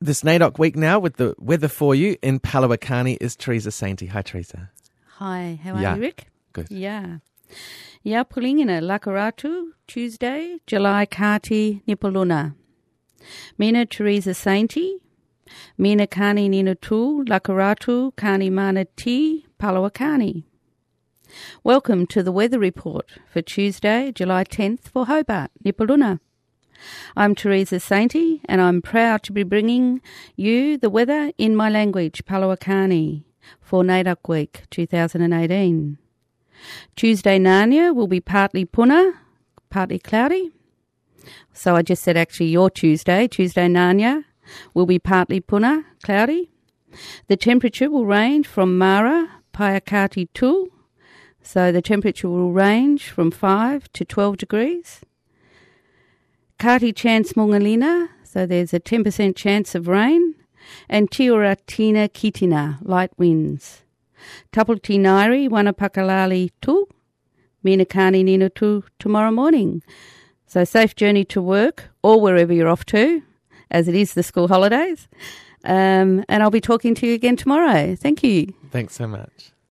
This NAIDOC week now with the weather for you in Palawakani is Teresa Sainty. Hi, Teresa. Hi, how are you, Rick? Good. Yeah. Yeah, pulingina Lakaratu, Tuesday, July Kati Nipaluna. Mina Teresa Sainty, Mina Kani Nina Tu, Lakaratu, Kani Mana Ti, Palawakani. Welcome to the weather report for Tuesday, July 10th for Hobart, Nipaluna. I'm Teresa Sainty and I'm proud to be bringing you the weather in my language, Palawakani, for NAIDOC Week 2018. Tuesday Nanya will be partly puna, partly cloudy. So I just said actually your Tuesday Nanya will be partly puna, cloudy. The temperature will range from Mara, Payakati 2, so the temperature will range from 5 to 12 degrees. Kati chance Mungalina, so there's a 10% chance of rain, and Tiuratina Kitina, light winds. Tapulti Nairi, Wanapakalali 2, Minakani Nina 2 tomorrow morning. So safe journey to work or wherever you're off to, as it is the school holidays. And I'll be talking to you again tomorrow. Thank you. Thanks so much.